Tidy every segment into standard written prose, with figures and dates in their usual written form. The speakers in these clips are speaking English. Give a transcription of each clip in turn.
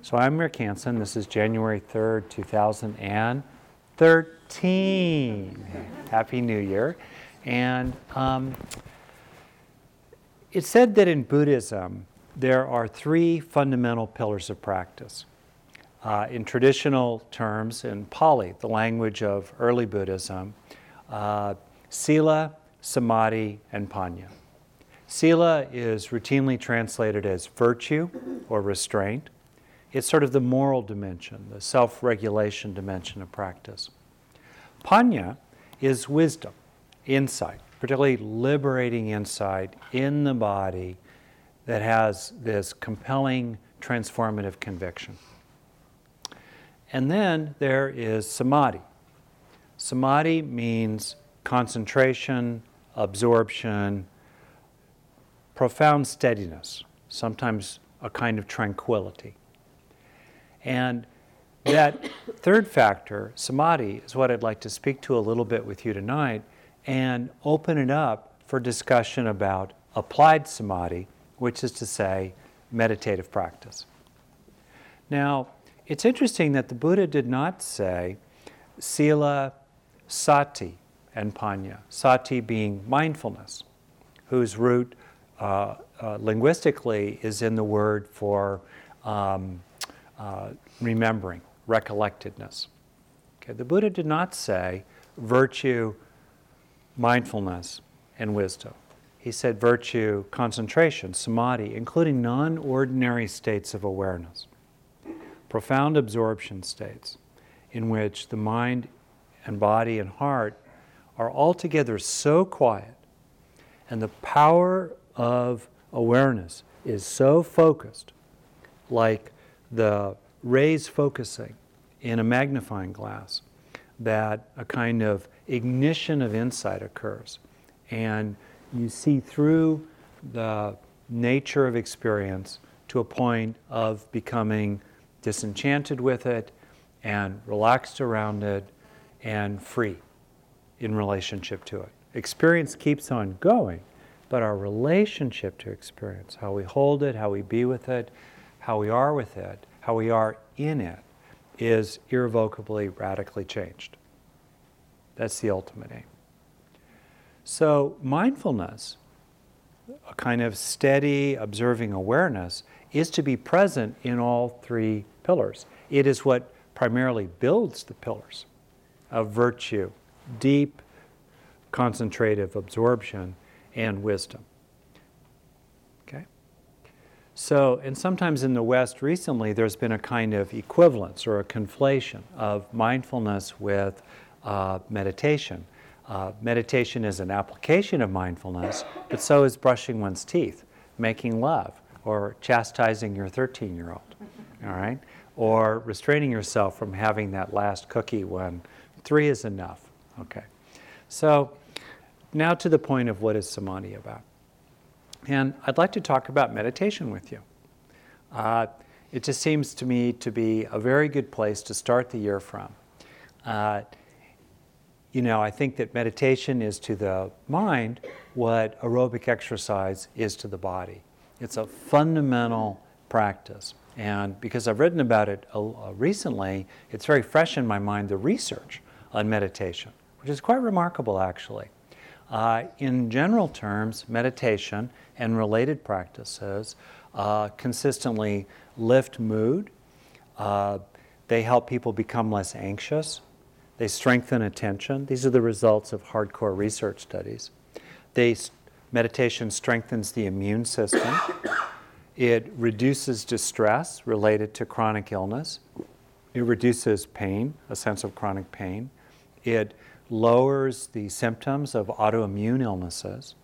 So I'm Rick Hansen. This is January 3rd, 2013. Happy New Year. And it's said that in Buddhism, there are three fundamental pillars of practice. In traditional terms, in Pali, the language of early Buddhism, Sila, Samadhi, and Panya. Sila is routinely translated as virtue or restraint. It's sort of the moral dimension, the self-regulation dimension of practice. Panya is wisdom, insight, particularly liberating insight in the body that has this compelling transformative conviction. And then there is Samadhi. Samadhi means concentration, absorption, profound steadiness, sometimes a kind of tranquility. And that third factor, Samadhi, is what I'd like to speak to a little bit with you tonight and open it up for discussion about applied Samadhi, which is to say, meditative practice. Now, it's interesting that the Buddha did not say Sila, Sati, and Panya. Sati being mindfulness, whose root linguistically is in the word for remembering, recollectedness. Okay, the Buddha did not say virtue, mindfulness, and wisdom. He said virtue, concentration, samadhi, including non-ordinary states of awareness, profound absorption states in which the mind and body and heart are altogether so quiet and the power of awareness is so focused, like the rays focusing in a magnifying glass, that a kind of ignition of insight occurs. And you see through the nature of experience to a point of becoming disenchanted with it and relaxed around it and free in relationship to it. Experience keeps on going, but our relationship to experience, how we hold it, how we be with it, how we are with it, how we are in it, is irrevocably, radically changed. That's the ultimate aim. So mindfulness, a kind of steady, observing awareness, is to be present in all three pillars. It is what primarily builds the pillars of virtue, deep, concentrative absorption, and wisdom. Okay? So, and sometimes in the West recently, there's been a kind of equivalence or a conflation of mindfulness with meditation. Meditation is an application of mindfulness, but so is brushing one's teeth, making love, or chastising your 13-year-old, all right? Or restraining yourself from having that last cookie when 3 is enough, okay? So now to the point of what is Samadhi about. And I'd like to talk about meditation with you. It just seems to me to be a very good place to start the year from. I think that meditation is to the mind what aerobic exercise is to the body. It's a fundamental practice. And because I've written about it recently, it's very fresh in my mind, the research on meditation, which is quite remarkable, actually. In general terms, meditation and related practices consistently lift mood. They help people become less anxious. They strengthen attention. These are the results of hardcore research studies. Meditation strengthens the immune system. It reduces distress related to chronic illness. It reduces pain, a sense of chronic pain. It lowers the symptoms of autoimmune illnesses.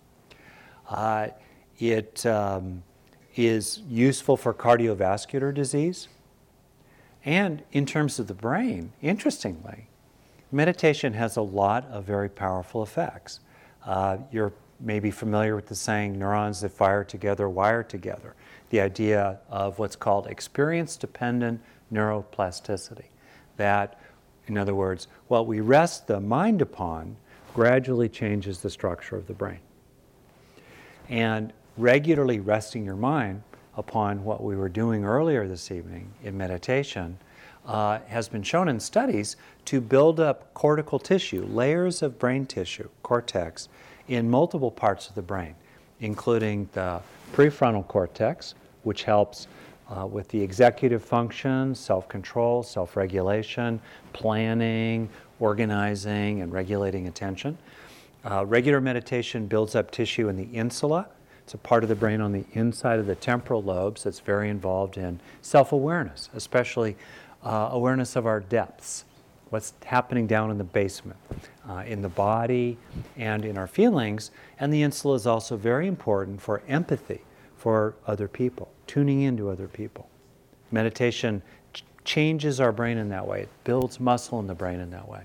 It is useful for cardiovascular disease. And in terms of the brain, interestingly, meditation has a lot of very powerful effects. You're maybe familiar with the saying, neurons that fire together wire together. The idea of what's called experience-dependent neuroplasticity. That, in other words, what we rest the mind upon gradually changes the structure of the brain. And regularly resting your mind upon what we were doing earlier this evening in meditation, has been shown in studies to build up cortical tissue, layers of brain tissue, cortex, in multiple parts of the brain, including the prefrontal cortex, which helps with the executive functions, self-control, self-regulation, planning, organizing, and regulating attention. Regular meditation builds up tissue in the insula. It's a part of the brain on the inside of the temporal lobes that's very involved in self-awareness, especially awareness of our depths, what's happening down in the basement, in the body and in our feelings. And the insula is also very important for empathy for other people, tuning into other people. Meditation changes our brain in that way. It builds muscle in the brain in that way.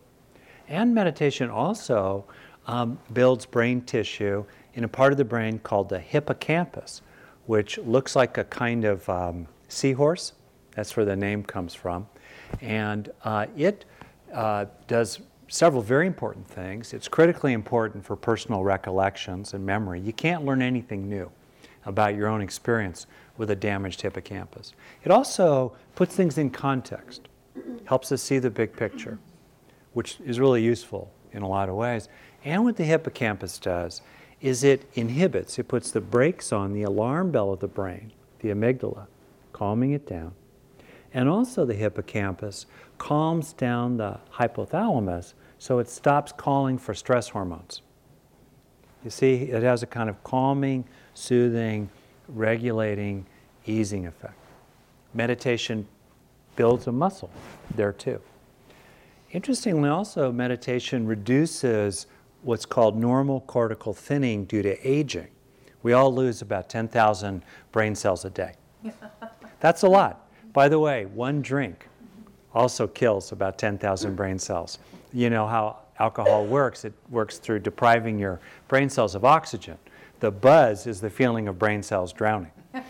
And meditation also builds brain tissue in a part of the brain called the hippocampus, which looks like a kind of seahorse. That's where the name comes from. And it does several very important things. It's critically important for personal recollections and memory. You can't learn anything new about your own experience with a damaged hippocampus. It also puts things in context, helps us see the big picture, which is really useful in a lot of ways. And what the hippocampus does is it inhibits, it puts the brakes on the alarm bell of the brain, the amygdala, calming it down. And also the hippocampus calms down the hypothalamus so it stops calling for stress hormones. You see, it has a kind of calming, soothing, regulating, easing effect. Meditation builds a muscle there too. Interestingly also, meditation reduces what's called normal cortical thinning due to aging. We all lose about 10,000 brain cells a day. That's a lot. By the way, one drink also kills about 10,000 brain cells. You know how alcohol works. It works through depriving your brain cells of oxygen. The buzz is the feeling of brain cells drowning. All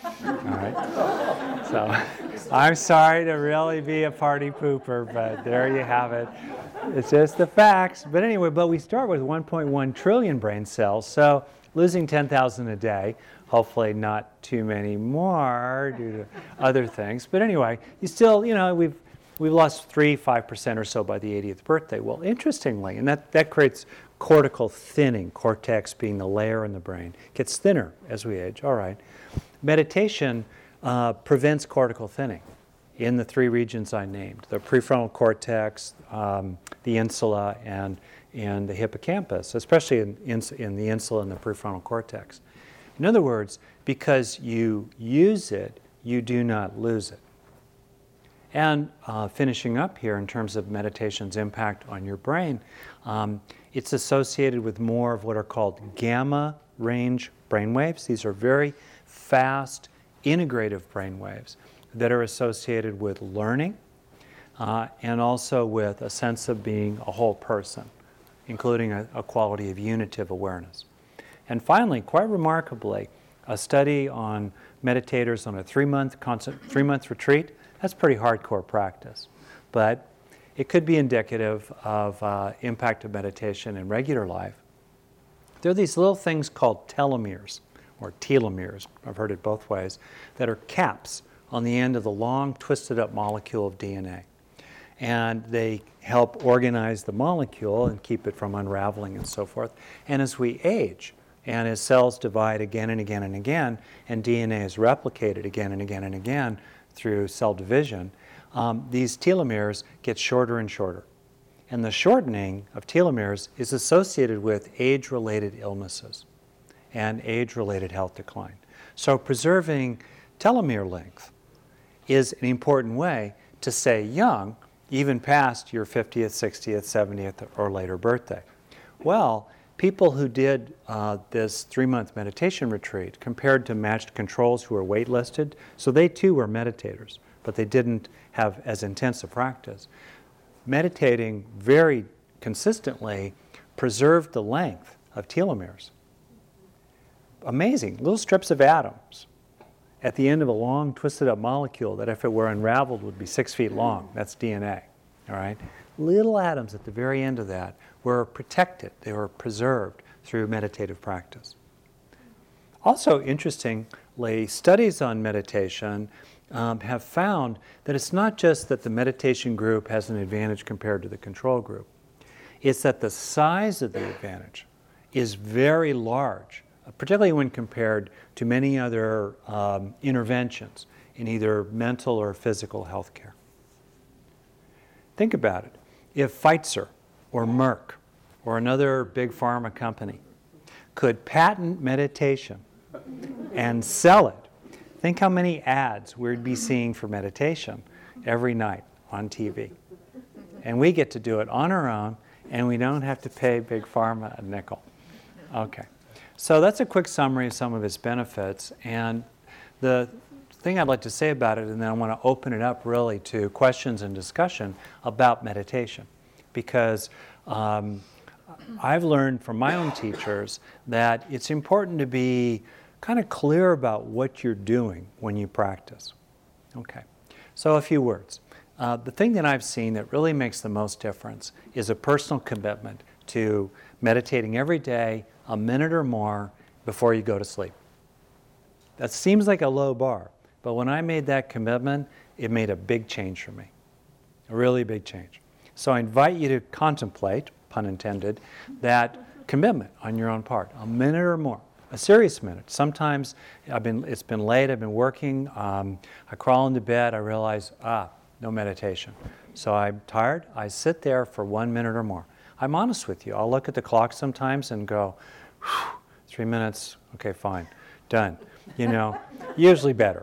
right? So I'm sorry to really be a party pooper, but there you have it. It's just the facts. But anyway, we start with 1.1 trillion brain cells, so losing 10,000 a day, hopefully not too many more due to other things. But anyway, you still, we've lost 5% or so by the 80th birthday. Well, interestingly, and that creates cortical thinning, cortex being the layer in the brain, gets thinner as we age. All right. Meditation prevents cortical thinning in the three regions I named, the prefrontal cortex, the insula, and the hippocampus, especially in the insula and the prefrontal cortex. In other words, because you use it, you do not lose it. And finishing up here in terms of meditation's impact on your brain, it's associated with more of what are called gamma range brainwaves. These are very fast, integrative brainwaves that are associated with learning and also with a sense of being a whole person, including a quality of unitive awareness. And finally, quite remarkably, a study on meditators on a three-month retreat. That's pretty hardcore practice, but it could be indicative of impact of meditation in regular life. There are these little things called telomeres, or telomeres, I've heard it both ways, that are caps on the end of the long, twisted-up molecule of DNA. And they help organize the molecule and keep it from unraveling and so forth. And as we age, and as cells divide again and again and again, and DNA is replicated again and again and again through cell division, these telomeres get shorter and shorter. And the shortening of telomeres is associated with age-related illnesses and age-related health decline. So preserving telomere length is an important way to stay young even past your 50th, 60th, 70th, or later birthday. Well, people who did this 3-month meditation retreat compared to matched controls who were waitlisted, so they too were meditators, but they didn't have as intense a practice. Meditating very consistently preserved the length of telomeres. Amazing, little strips of atoms at the end of a long twisted up molecule that if it were unraveled would be 6 feet long. That's DNA, all right? Little atoms at the very end of that were protected, they were preserved through meditative practice. Also interesting, recently, studies on meditation have found that it's not just that the meditation group has an advantage compared to the control group. It's that the size of the advantage is very large, particularly when compared to many other interventions in either mental or physical health care. Think about it. If Pfizer or Merck or another big pharma company could patent meditation and sell it, think how many ads we'd be seeing for meditation every night on TV. And we get to do it on our own, and we don't have to pay Big Pharma a nickel. Okay. So that's a quick summary of some of its benefits. And the thing I'd like to say about it, and then I want to open it up really to questions and discussion about meditation. Because I've learned from my own teachers that it's important to be kind of clear about what you're doing when you practice. Okay, so a few words. The thing that I've seen that really makes the most difference is a personal commitment to meditating every day, a minute or more before you go to sleep. That seems like a low bar, but when I made that commitment, it made a big change for me, a really big change. So I invite you to contemplate, pun intended, that commitment on your own part, a minute or more. A serious minute. Sometimes it's been late, I've been working, I crawl into bed, I realize, no meditation. So I'm tired, I sit there for 1 minute or more. I'm honest with you. I'll look at the clock sometimes and go, 3 minutes, okay, fine, done. You know, usually better.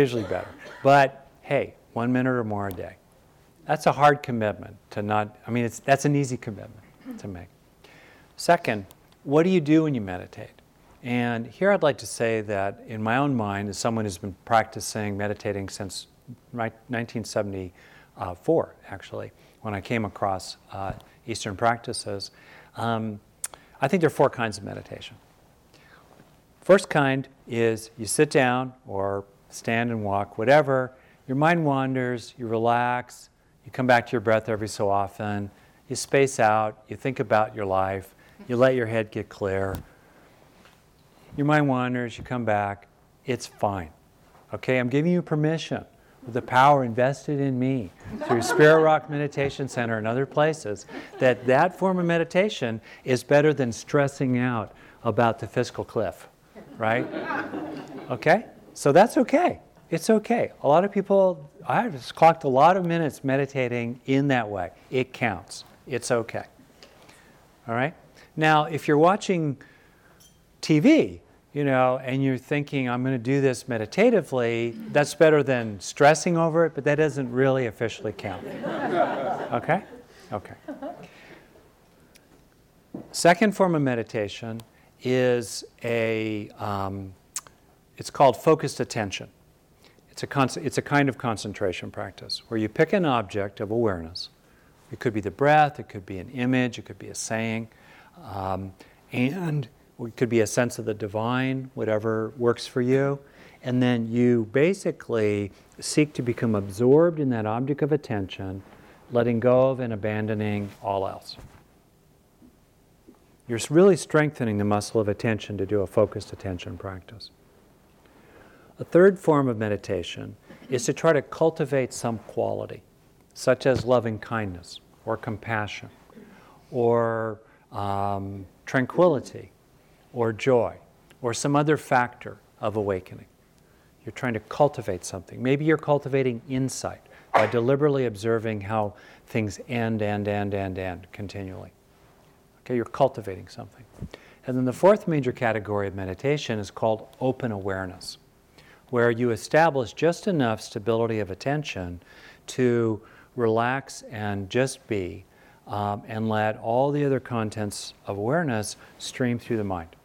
But hey, 1 minute or more a day. That's a hard commitment to not, that's an easy commitment to make. Second, what do you do when you meditate? And here I'd like to say that in my own mind, as someone who's been practicing meditating since 1974, actually, when I came across Eastern practices, I think there are 4 kinds of meditation. First kind is you sit down or stand and walk, whatever, your mind wanders, you relax, you come back to your breath every so often, you space out, you think about your life, you let your head get clear. Your mind wanders, you come back, it's fine. Okay, I'm giving you permission with the power invested in me through Spirit Rock Meditation Center and other places that form of meditation is better than stressing out about the fiscal cliff, right? Okay, so that's okay. It's okay. A lot of people, I've just clocked a lot of minutes meditating in that way. It counts. It's okay. All right? Now, if you're watching TV, and you're thinking, I'm going to do this meditatively, that's better than stressing over it, but that doesn't really officially count. Okay? Okay. Second form of meditation is it's called focused attention. It's a kind of concentration practice where you pick an object of awareness. It could be the breath, it could be an image, it could be a saying, and it could be a sense of the divine, whatever works for you. And then you basically seek to become absorbed in that object of attention, letting go of and abandoning all else. You're really strengthening the muscle of attention to do a focused attention practice. A third form of meditation is to try to cultivate some quality, such as loving kindness or compassion or tranquility or joy, or some other factor of awakening. You're trying to cultivate something. Maybe you're cultivating insight by deliberately observing how things end continually. Okay, you're cultivating something. And then the fourth major category of meditation is called open awareness, where you establish just enough stability of attention to relax and just be, and let all the other contents of awareness stream through the mind.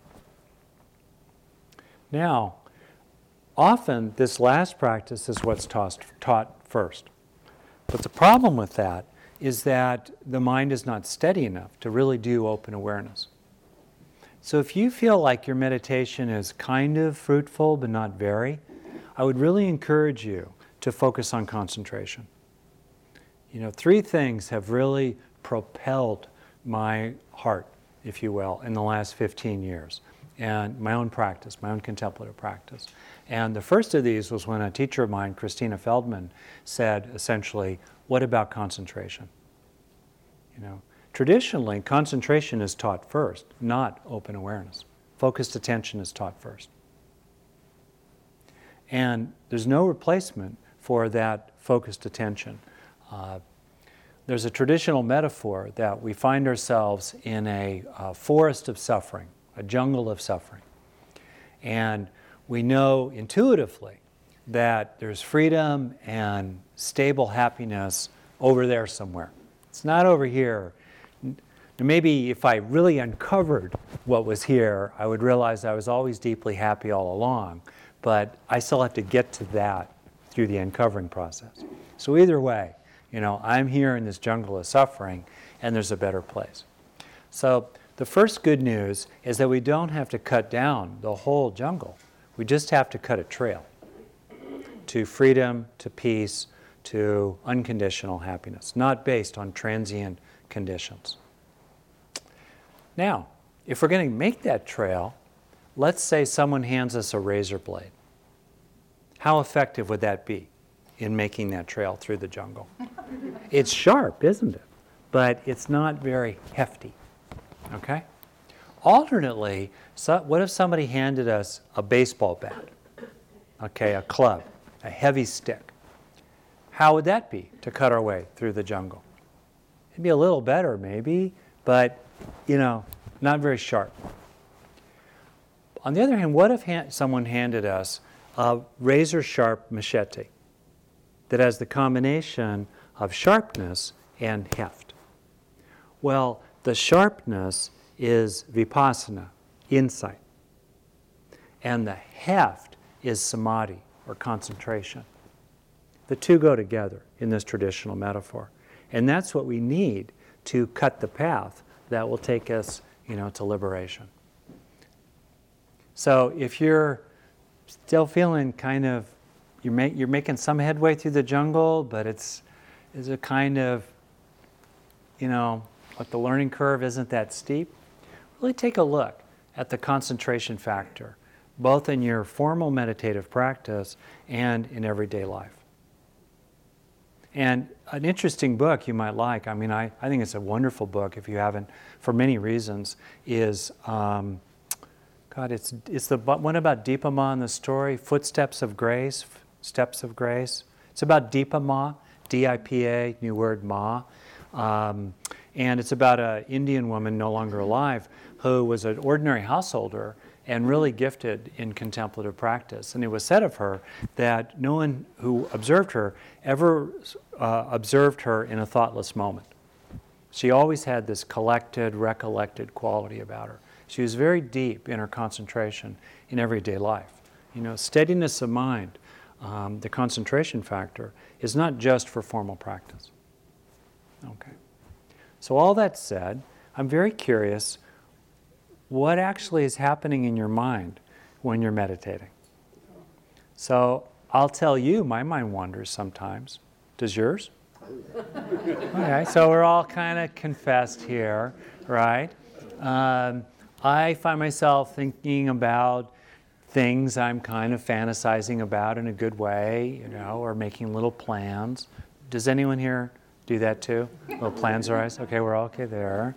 Now, often this last practice is what's taught first. But the problem with that is that the mind is not steady enough to really do open awareness. So if you feel like your meditation is kind of fruitful but not very, I would really encourage you to focus on concentration. 3 things have really propelled my heart, if you will, in the last 15 years. and my own practice, my own contemplative practice. And the first of these was when a teacher of mine, Christina Feldman, said essentially, what about concentration? You know, traditionally, concentration is taught first, not open awareness. Focused attention is taught first. And there's no replacement for that focused attention. There's a traditional metaphor that we find ourselves in a forest of suffering, a jungle of suffering. And we know intuitively that there's freedom and stable happiness over there somewhere. It's not over here. Maybe if I really uncovered what was here, I would realize I was always deeply happy all along. But I still have to get to that through the uncovering process. So either way, you know, I'm here in this jungle of suffering, and there's a better place. So the first good news is that we don't have to cut down the whole jungle. We just have to cut a trail to freedom, to peace, to unconditional happiness, not based on transient conditions. Now, if we're going to make that trail, let's say someone hands us a razor blade. How effective would that be in making that trail through the jungle? It's sharp, isn't it? But it's not very hefty. Okay? Alternately, what if somebody handed us a baseball bat? Okay, a club, a heavy stick. How would that be to cut our way through the jungle? It'd be a little better maybe, but, you know, not very sharp. On the other hand, what if someone handed us a razor-sharp machete that has the combination of sharpness and heft? Well, the sharpness is vipassana, insight. And the heft is samadhi, or concentration. The two go together in this traditional metaphor. And that's what we need to cut the path that will take us, you know, to liberation. So if you're still feeling kind of, you're making some headway through the jungle, but it's a kind of, you know, but the learning curve isn't that steep, really take a look at the concentration factor, both in your formal meditative practice and in everyday life. And an interesting book you might like, I mean, I think it's a wonderful book if you haven't, for many reasons, is, it's the one about Dipa Ma in the story, Footsteps of Grace, Steps of Grace. It's about Dipa Ma, D-I-P-A, new word Ma. And it's about an Indian woman, no longer alive, who was an ordinary householder and really gifted in contemplative practice. And it was said of her that no one who observed her ever observed her in a thoughtless moment. She always had this collected, recollected quality about her. She was very deep in her concentration in everyday life. You know, steadiness of mind, the concentration factor, is not just for formal practice. Okay. So all that said, I'm very curious, what actually is happening in your mind when you're meditating? So I'll tell you, my mind wanders sometimes. Does yours? Okay, so we're all kind of confessed here, right? I find myself thinking about things I'm kind of fantasizing about in a good way, you know, or making little plans. Does anyone here do that too? Little plans arise? Okay, we're all okay there.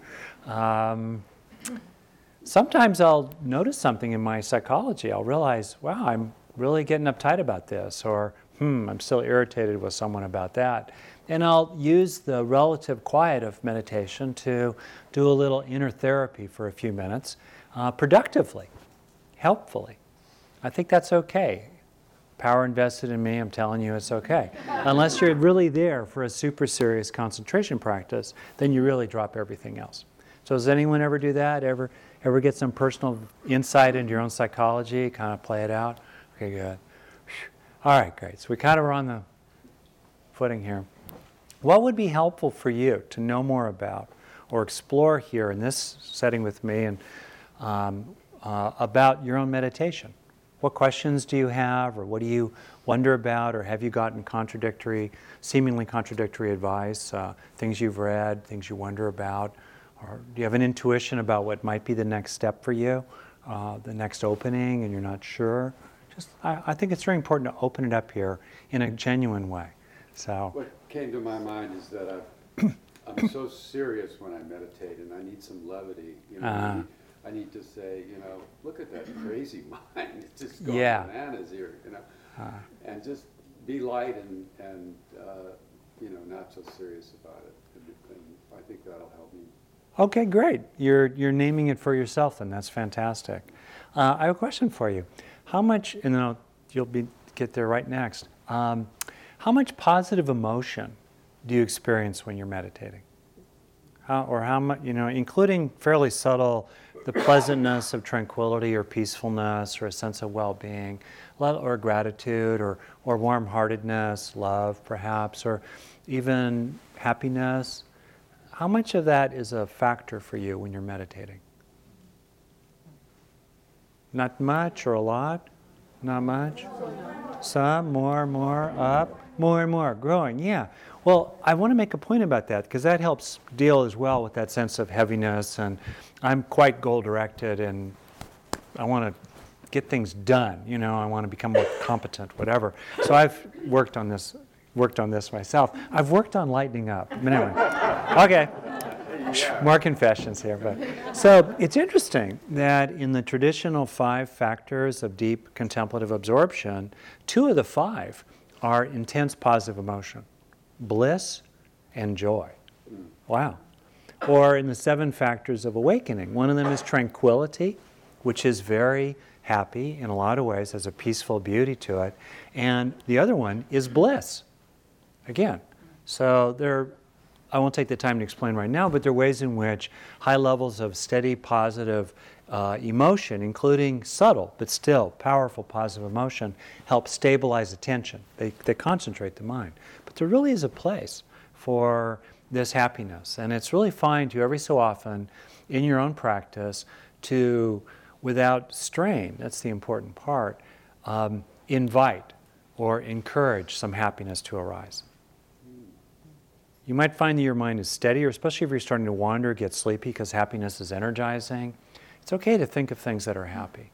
Sometimes I'll notice something in my psychology. I'll realize, wow, I'm really getting uptight about this, or I'm still irritated with someone about that. And I'll use the relative quiet of meditation to do a little inner therapy for a few minutes, productively, helpfully. I think that's okay. Power invested in me, I'm telling you it's okay. Unless you're really there for a super serious concentration practice, then you really drop everything else. So does anyone ever do that? Ever get some personal insight into your own psychology, kind of play it out? Okay, good. All right, great. So we kind of are on the footing here. What would be helpful for you to know more about or explore here in this setting with me and about your own meditation? What questions do you have, or what do you wonder about, or have you gotten seemingly contradictory advice, things you've read, things you wonder about, or do you have an intuition about what might be the next step for you? the next opening and you're not sure, I think it's very important to open it up here in a genuine way. So what came to my mind is that I'm so serious when I meditate, and I need some levity. I need to say, look at that crazy mind. It's just going bananas here, and just be light and not so serious about it. And I think that'll help me. Okay, great. You're naming it for yourself, then. That's fantastic. I have a question for you. How much, and then you'll get there right next. How much positive emotion do you experience when you're meditating? How much, including fairly subtle, the pleasantness of tranquility or peacefulness or a sense of well-being, or gratitude or warm-heartedness, love perhaps, or even happiness. How much of that is a factor for you when you're meditating? Not much or a lot? Not much? Some, more, up, more and more, growing, yeah. Well, I want to make a point about that because that helps deal as well with that sense of heaviness, and I'm quite goal-directed and I want to get things done, I want to become more competent, whatever. So I've worked on this myself. I've worked on lightening up. But anyway, okay. More confessions here. So it's interesting that in the traditional 5 factors of deep contemplative absorption, 2 of the 5 are intense positive emotion, bliss and joy. Wow. Or in the 7 factors of awakening, one of them is tranquility, which is very happy in a lot of ways, has a peaceful beauty to it, and the other one is bliss. Again, so I won't take the time to explain right now, but there are ways in which high levels of steady, positive emotion, including subtle but still powerful positive emotion, help stabilize attention. They concentrate the mind. But there really is a place for this happiness, and it's really fine to every so often in your own practice to, without strain, that's the important part, invite or encourage some happiness to arise. You might find that your mind is steadier, especially if you're starting to wander, get sleepy because happiness is energizing. It's okay to think of things that are happy.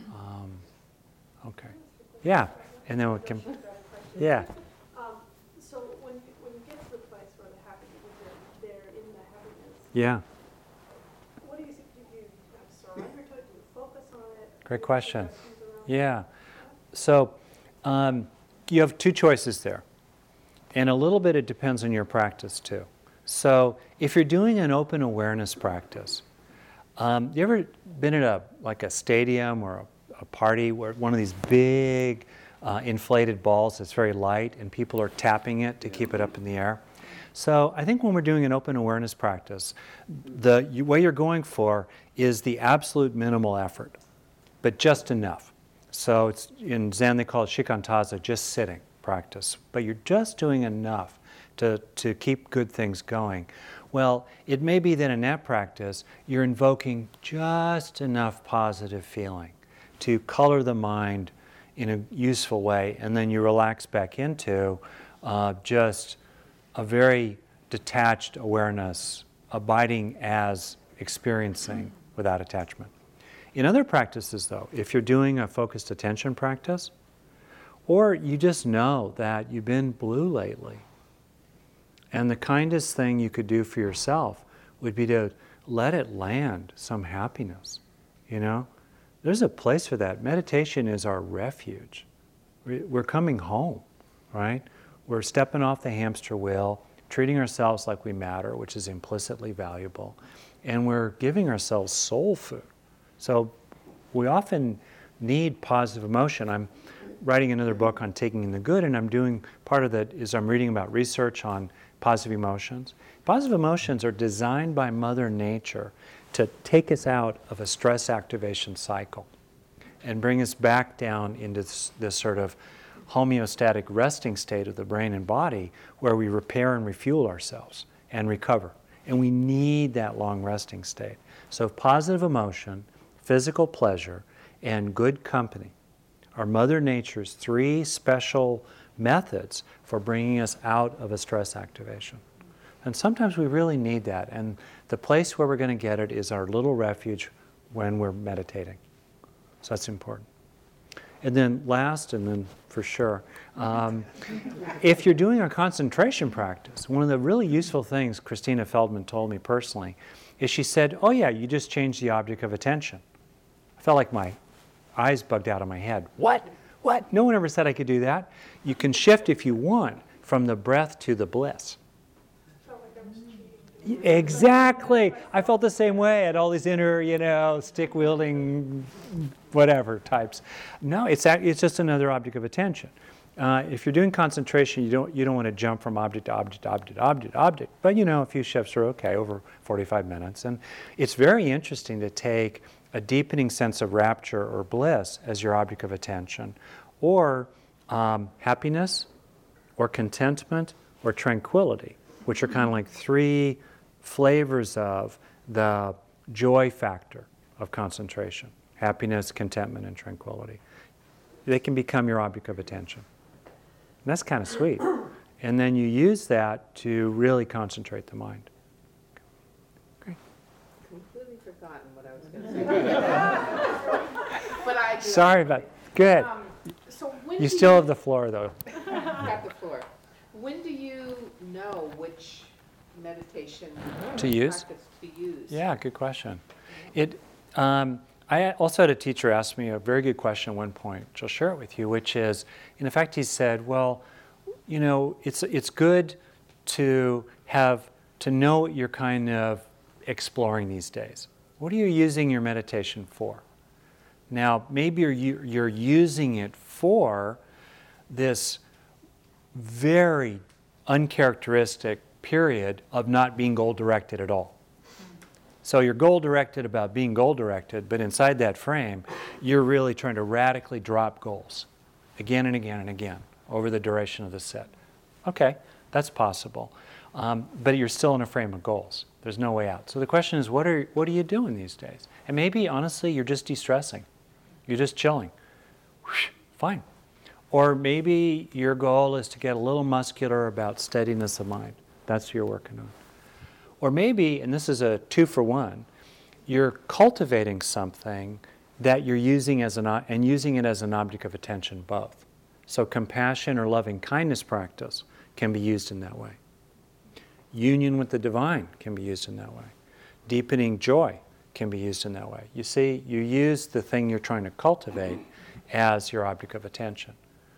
Okay. Yeah. And then we can, yeah. So when you get to the place where the happiness is there in the happiness, yeah. what do you think? Do you surrender to it? Do you focus on it? Great question. Yeah. So you have 2 choices there. And a little bit it depends on your practice too. So if you're doing an open awareness practice, you ever been at a stadium or a party where one of these big inflated balls that's very light and people are tapping it to keep it up in the air? So I think when we're doing an open awareness practice, what you're going for is the absolute minimal effort, but just enough. So it's in Zen they call it shikantaza, just sitting practice, but you're just doing enough to keep good things going. Well, it may be that in that practice, you're invoking just enough positive feeling to color the mind in a useful way, and then you relax back into just a very detached awareness, abiding as experiencing without attachment. In other practices, though, if you're doing a focused attention practice, or you just know that you've been blue lately, and the kindest thing you could do for yourself would be to let it land some happiness. There's a place for that. Meditation is our refuge. We're coming home, right? We're stepping off the hamster wheel, treating ourselves like we matter, which is implicitly valuable, and we're giving ourselves soul food. So we often need positive emotion. I'm writing another book on taking in the good, and part of that is I'm reading about research on positive emotions. Positive emotions are designed by Mother Nature to take us out of a stress activation cycle and bring us back down into this sort of homeostatic resting state of the brain and body where we repair and refuel ourselves and recover. And we need that long resting state. So positive emotion, physical pleasure, and good company are Mother Nature's 3 special methods for bringing us out of a stress activation. And sometimes we really need that. And the place where we're going to get it is our little refuge when we're meditating. So that's important. And then last, and then for sure, if you're doing a concentration practice, one of the really useful things Christina Feldman told me personally is she said, oh yeah, you just change the object of attention. I felt like my eyes bugged out of my head. What? What? No one ever said I could do that. You can shift, if you want, from the breath to the bliss. Felt like I was cheating. Exactly. I felt the same way. I had all these inner, stick-wielding, whatever types. No, it's just another object of attention. If you're doing concentration, you don't want to jump from object to object to object to object to object. But a few shifts are okay over 45 minutes. And it's very interesting to take a deepening sense of rapture or bliss as your object of attention, or happiness, or contentment, or tranquility, which are kind of like three flavors of the joy factor of concentration: happiness, contentment, and tranquility. They can become your object of attention. And that's kind of sweet. And then you use that to really concentrate the mind. Okay. Completely forgotten what I was going to say. But I do. Sorry about Good. So when You do still have the floor, though. got the floor. When do you know which meditation To use? practice to use? Yeah, good question. I also had a teacher ask me a very good question at one point, which I'll share it with you, which is, in effect, he said, well, it's good to know what you're kind of exploring these days. What are you using your meditation for? Now, maybe you're using it for this very uncharacteristic period of not being goal-directed at all. So you're goal-directed about being goal-directed, but inside that frame, you're really trying to radically drop goals again and again and again over the duration of the set. Okay, that's possible. But you're still in a frame of goals. There's no way out. So the question is, what are you doing these days? And maybe, honestly, you're just de-stressing. You're just chilling. Whoosh, fine. Or maybe your goal is to get a little muscular about steadiness of mind. That's what you're working on. Or maybe, and this is a 2-for-1, you're cultivating something that you're using and using it as an object of attention both. So compassion or loving kindness practice can be used in that way. Union with the divine can be used in that way. Deepening joy can be used in that way. You see, you use the thing you're trying to cultivate as your object of attention.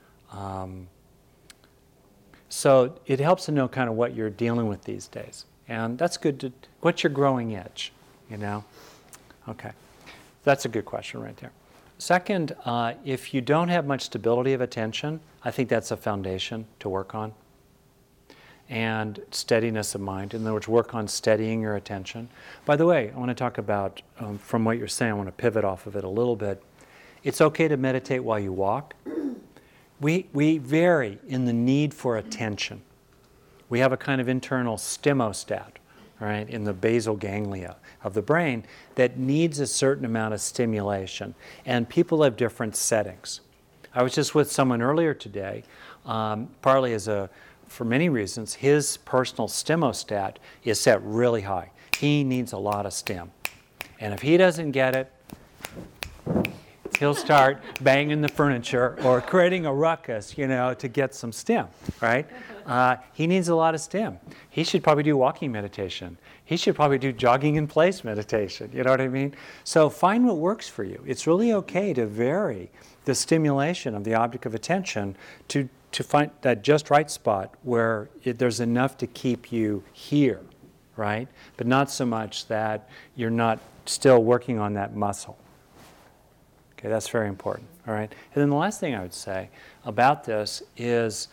So it helps to know kind of what you're dealing with these days. And that's good what's your growing edge, Okay, that's a good question right there. Second, if you don't have much stability of attention, I think that's a foundation to work on. And steadiness of mind. In other words, work on steadying your attention. By the way, I want to talk about, from what you're saying, I want to pivot off of it a little bit. It's okay to meditate while you walk. We vary in the need for attention. We have a kind of internal stimostat, right, in the basal ganglia of the brain that needs a certain amount of stimulation. And people have different settings. I was just with someone earlier today, partly for many reasons, his personal stimostat is set really high. He needs a lot of stim. And if he doesn't get it, he'll start banging the furniture or creating a ruckus, to get some stim, right? He needs a lot of stim. He should probably do walking meditation. He should probably do jogging in place meditation, you know what I mean? So find what works for you. It's really okay to vary the stimulation of the object of attention to find that just right spot where there's enough to keep you here, right? But not so much that you're not still working on that muscle. Okay, that's very important, all right? And then the last thing I would say about this is,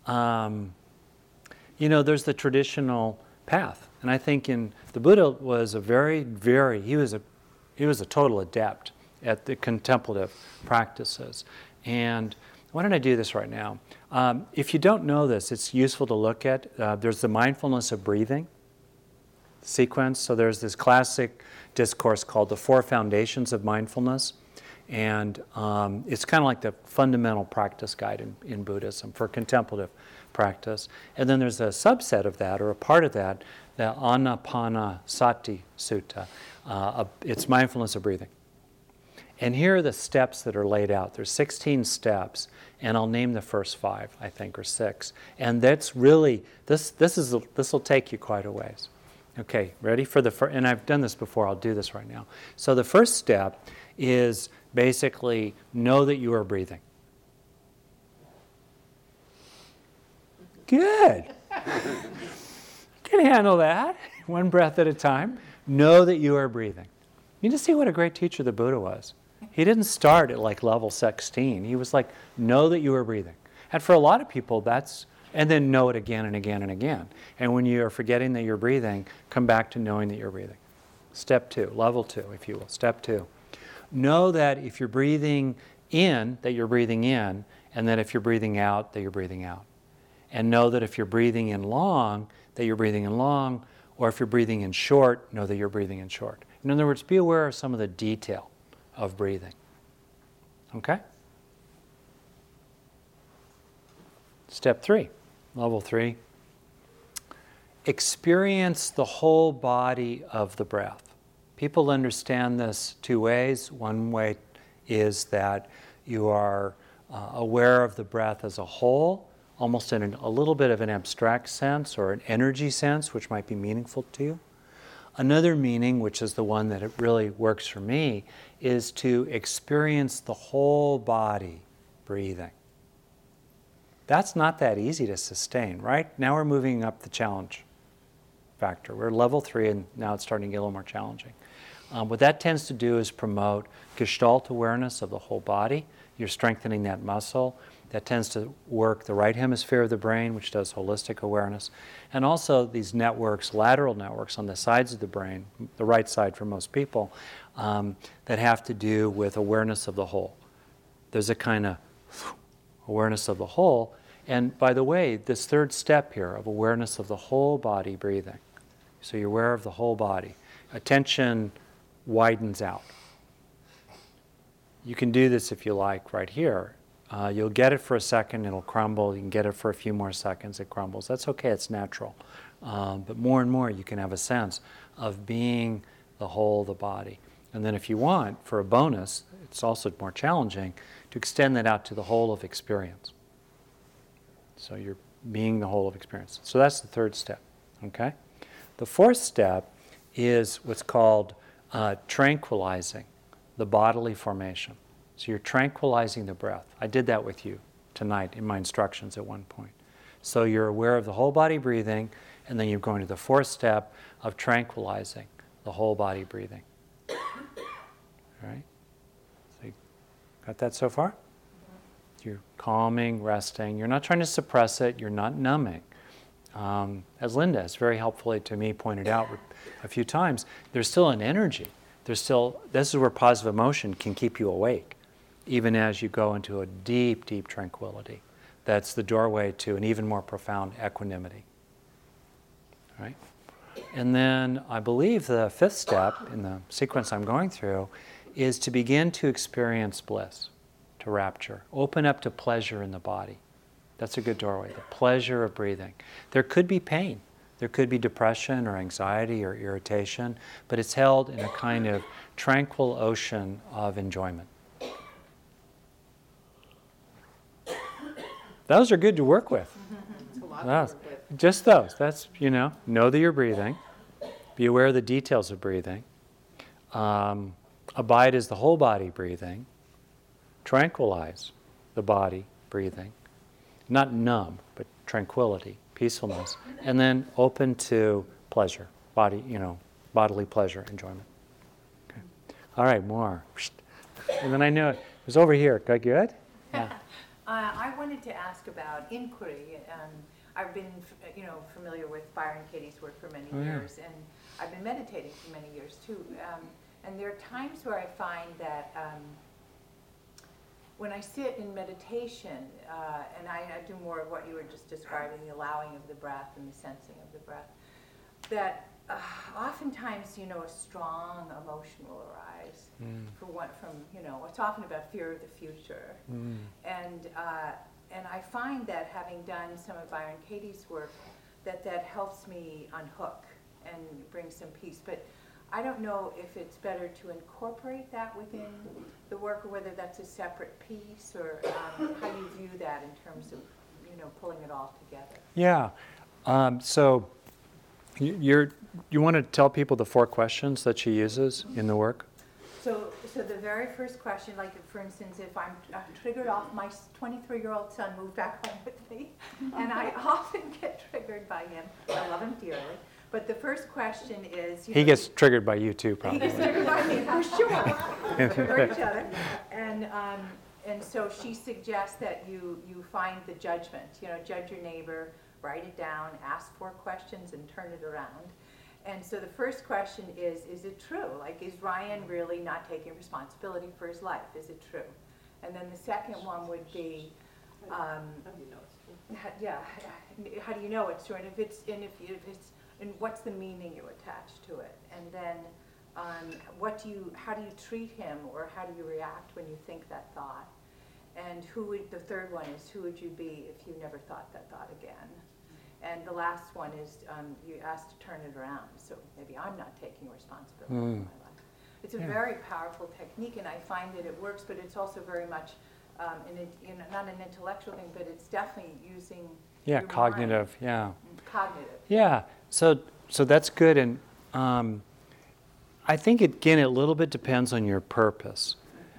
there's the traditional path. And I think the Buddha was he was a total adept at the contemplative practices. And why don't I do this right now? If you don't know this, it's useful to look at. There's the mindfulness of breathing sequence. So there's this classic discourse called the Four Foundations of Mindfulness. And it's kind of like the fundamental practice guide in Buddhism for contemplative practice. And then there's a subset of that, or a part of that, the Anapanasati Sutta. It's mindfulness of breathing. And here are the steps that are laid out. There's 16 steps, and I'll name the first 5, I think, or 6. And that's really, this will take you quite a ways. Okay, ready for the first, and I've done this before, I'll do this right now. So the first step is basically know that you are breathing. Good. Can handle that. One breath at a time. Know that you are breathing. You just see what a great teacher the Buddha was. He didn't start at like level 16. He was like, know that you are breathing. And for a lot of people, that's, and then know it again and again and again. And when you are forgetting that you're breathing, come back to knowing that you're breathing. Step 2, level 2, if you will. Step 2. Know that if you're breathing in, that you're breathing in, and that if you're breathing out, that you're breathing out. And know that if you're breathing in long, that you're breathing in long, or if you're breathing in short, know that you're breathing in short. In other words, be aware of some of the detail of breathing. Okay? Step 3, level 3. Experience the whole body of the breath. People understand this 2 ways. One way is that you are aware of the breath as a whole, almost in a little bit of an abstract sense or an energy sense, which might be meaningful to you. Another meaning, which is the one that it really works for me, is to experience the whole body breathing. That's not that easy to sustain, right? Now we're moving up the challenge factor. We're level 3, and now it's starting to get a little more challenging. What that tends to do is promote Gestalt awareness of the whole body. You're strengthening that muscle. That tends to work the right hemisphere of the brain, which does holistic awareness. And also these networks, lateral networks on the sides of the brain, the right side for most people, that have to do with awareness of the whole. There's a kind of awareness of the whole. And by the way, this 3rd step here of awareness of the whole body breathing. So you're aware of the whole body. Attention widens out. You can do this if you like right here. You'll get it for a second, it'll crumble. You can get it for a few more seconds, it crumbles. That's okay, it's natural. But more and more you can have a sense of being the whole of the body. And then if you want, for a bonus, it's also more challenging, to extend that out to the whole of experience. So you're being the whole of experience. So that's the 3rd step, okay? The 4th step is what's called tranquilizing the bodily formation. So you're tranquilizing the breath. I did that with you tonight in my instructions at one point. So you're aware of the whole body breathing, and then you're going to the 4th step of tranquilizing the whole body breathing. All right? So you got that so far? You're calming, resting. You're not trying to suppress it. You're not numbing. As Linda has very helpfully to me pointed out a few times, there's still an energy. There's still, this is where positive emotion can keep you awake, even as you go into a deep, deep tranquility. That's the doorway to an even more profound equanimity. All right? And then I believe the 5th step in the sequence I'm going through is to begin to experience bliss, to rapture. Open up to pleasure in the body. That's a good doorway, the pleasure of breathing. There could be pain. There could be depression or anxiety or irritation, but it's held in a kind of tranquil ocean of enjoyment. Those are good to work with. It's a lot to work with. Just those. That's, know that you're breathing. Be aware of the details of breathing. Abide as the whole body breathing. Tranquilize the body breathing. Not numb, but tranquility, peacefulness. And then open to pleasure, bodily pleasure, enjoyment. Okay. All right, more. And then I know it was over here. Got good? Yeah. I wanted to ask about inquiry. I've been, familiar with Byron Katie's work for many years, and I've been meditating for many years too. And there are times where I find that when I sit in meditation, and I do more of what you were just describing, the allowing of the breath and the sensing of the breath, that oftentimes, a strong emotion will arise. It's often about fear of the future. And I find that having done some of Byron Katie's work, that helps me unhook and bring some peace. But I don't know if it's better to incorporate that within the work, or whether that's a separate piece, or how you view that in terms of, pulling it all together. Yeah. So you want to tell people the 4 questions that she uses in the work? So the very first question, like for instance, if I'm triggered off, my 23-year-old son moved back home with me, and I often get triggered by him. I love him dearly. But the first question is... He gets triggered by you too, probably. He gets triggered by me, for sure. We trigger each other. And so she suggests that you find the judgment. Judge your neighbor, write it down, ask 4 questions, and turn it around. And so the first question is it true? Like, is Ryan really not taking responsibility for his life? Is it true? And then the second one would be... How do you know it's true? Yeah, how do you know it's true? And if it's and what's the meaning you attach to it? And then how do you treat him, or how do you react when you think that thought? And the third one is, who would you be if you never thought that thought again? And the last one is, you asked to turn it around, so maybe I'm not taking responsibility for my life. It's a very powerful technique, and I find that it works, but it's also very much, not an intellectual thing, but it's definitely using your cognitive, mind. Cognitive. Yeah, so that's good, and I think, again, it a little bit depends on your purpose.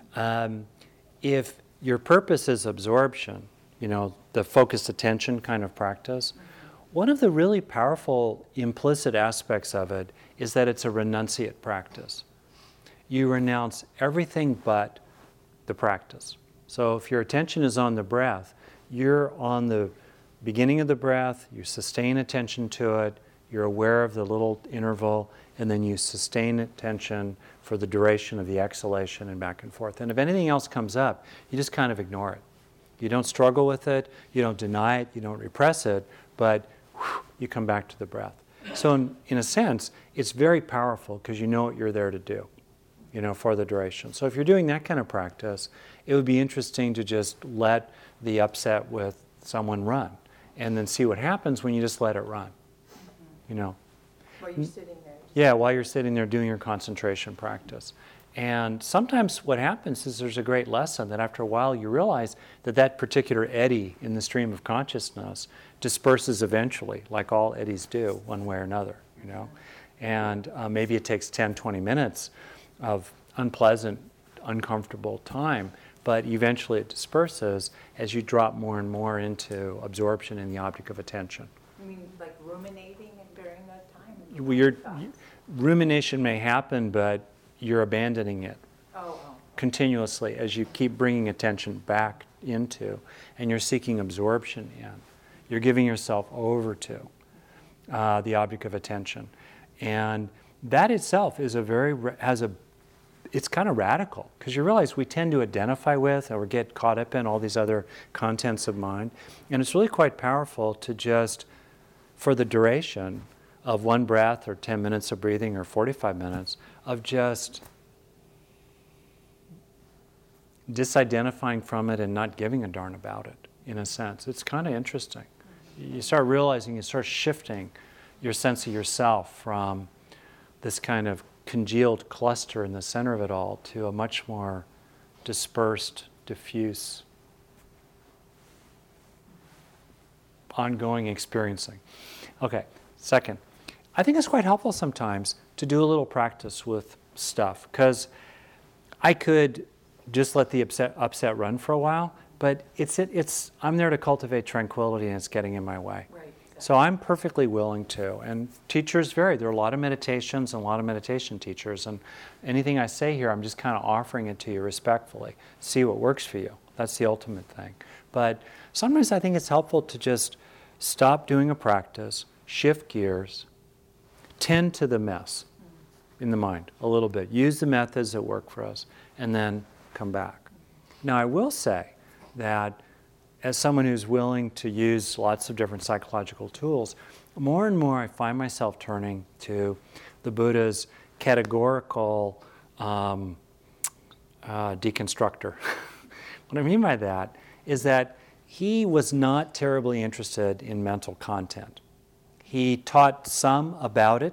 If your purpose is absorption, the focused attention kind of practice, one of the really powerful implicit aspects of it is that it's a renunciate practice. You renounce everything but the practice. So if your attention is on the breath, you're on the beginning of the breath, you sustain attention to it, you're aware of the little interval, and then you sustain attention for the duration of the exhalation and back and forth. And if anything else comes up, you just kind of ignore it. You don't struggle with it, you don't deny it, you don't repress it, but you come back to the breath. So in a sense, it's very powerful because you know what you're there to do, for the duration. So if you're doing that kind of practice, it would be interesting to just let the upset with someone run, and then see what happens when you just let it run, While you're sitting there. Yeah, while you're sitting there doing your concentration practice. And sometimes what happens is there's a great lesson that after a while you realize that particular eddy in the stream of consciousness disperses eventually, like all eddies do, one way or another, And maybe it takes 10, 20 minutes of unpleasant, uncomfortable time, but eventually it disperses as you drop more and more into absorption in the object of attention. You mean like ruminating and bearing that time? Rumination may happen, but you're abandoning it Oh. continuously as you keep bringing attention back into, and you're seeking absorption in. You're giving yourself over to the object of attention. And that itself is it's kind of radical, because you realize we tend to identify with or get caught up in all these other contents of mind. And it's really quite powerful to just, for the duration of one breath or 10 minutes of breathing or 45 minutes, of just disidentifying from it and not giving a darn about it, in a sense. It's kind of interesting. You start realizing, you start shifting your sense of yourself from this kind of congealed cluster in the center of it all to a much more dispersed, diffuse, ongoing experiencing. Okay, second, I think it's quite helpful sometimes to do a little practice with stuff, because I could just let the upset run for a while, but I'm there to cultivate tranquility, and it's getting in my way. Right. So I'm perfectly willing to, and teachers vary. There are a lot of meditations and a lot of meditation teachers, and anything I say here, I'm just kind of offering it to you respectfully. See what works for you. That's the ultimate thing. But sometimes I think it's helpful to just stop doing a practice, shift gears, tend to the mess in the mind a little bit. Use the methods that work for us, and then come back. Now, I will say that as someone who's willing to use lots of different psychological tools, more and more I find myself turning to the Buddha's categorical deconstructor. What I mean by that is that he was not terribly interested in mental content. He taught some about it,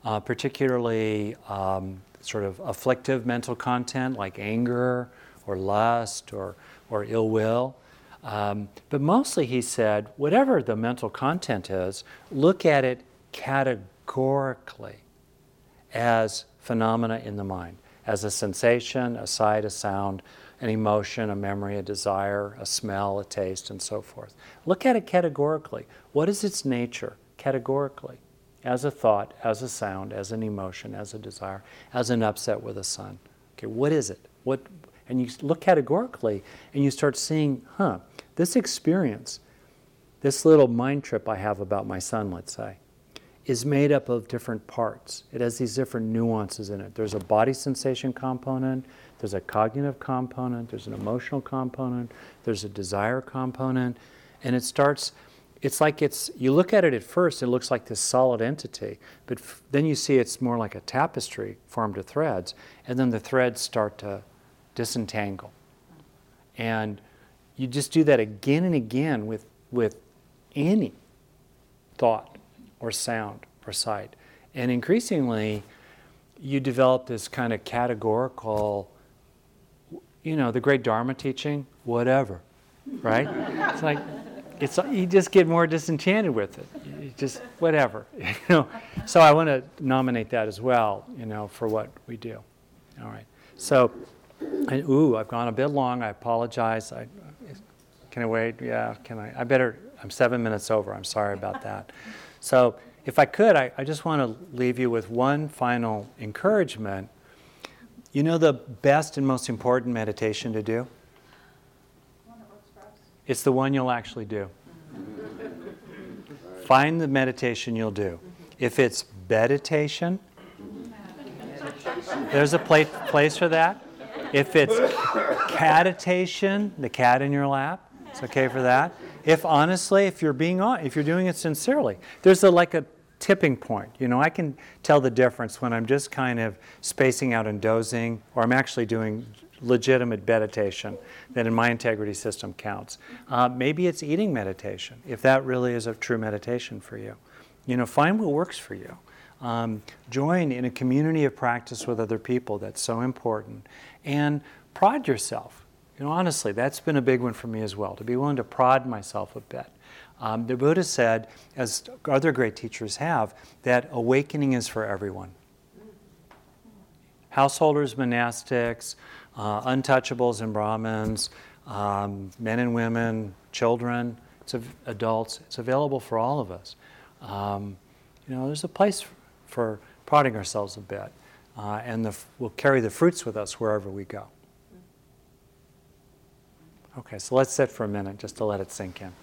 particularly sort of afflictive mental content like anger or lust or ill will. But mostly he said, whatever the mental content is, look at it categorically as phenomena in the mind, as a sensation, a sight, a sound, an emotion, a memory, a desire, a smell, a taste, and so forth. Look at it categorically. What is its nature categorically? As a thought, as a sound, as an emotion, as a desire, as an upset with a son. Okay, what is it? And you look categorically and you start seeing, this experience, this little mind trip I have about my son, let's say, is made up of different parts. It has these different nuances in it. There's a body sensation component, there's a cognitive component, there's an emotional component, there's a desire component, and it starts, you look at it at first, it looks like this solid entity, but then you see it's more like a tapestry formed of threads, and then the threads start to disentangle. And you just do that again and again with any thought or sound or sight. And increasingly, you develop this kind of categorical, the great Dharma teaching, whatever, right? It's like, you just get more disenchanted with it. You just, whatever, So I want to nominate that as well, for what we do. All right. So, I've gone a bit long. I apologize. Can I wait? Yeah, can I? I'm 7 minutes over. I'm sorry about that. So if I could, I just want to leave you with one final encouragement. The best and most important meditation to do? One that works for us. It's the one you'll actually do. Find the meditation you'll do. If it's meditation, there's a place for that. If it's catitation, the cat in your lap, it's okay for that. If honestly, if you're doing it sincerely, there's like a tipping point. I can tell the difference when I'm just kind of spacing out and dozing, or I'm actually doing legitimate meditation that in my integrity system counts. Maybe it's eating meditation, if that really is a true meditation for you. Find what works for you. Join in a community of practice with other people. That's so important. And prod yourself. Honestly, that's been a big one for me as well, to be willing to prod myself a bit. The Buddha said, as other great teachers have, that awakening is for everyone. Householders, monastics, untouchables and Brahmins, men and women, children, adults, it's available for all of us. There's a place for prodding ourselves a bit, and we'll carry the fruits with us wherever we go. Okay, so let's sit for a minute just to let it sink in.